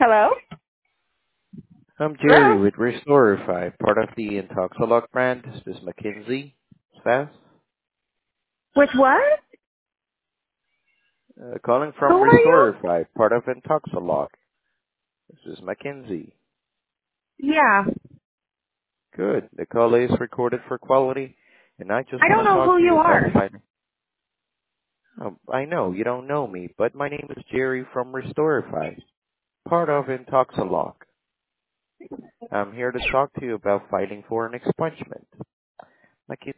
Hello? I'm Jerry Hello? with Restorify, part of the Intoxalock brand. This is Mackenzie. Fast. With what? Calling Who from are you? Restorify, part of Intoxalock. This is Mackenzie. Yeah. Good. The call is recorded for quality, and I just I don't want to know talk who to you you about are. finding. I know you don't know me, but my name is Jerry from Restorify, part of Intoxalock. I'm here to talk to you about filing for an expungement. Mackenzie,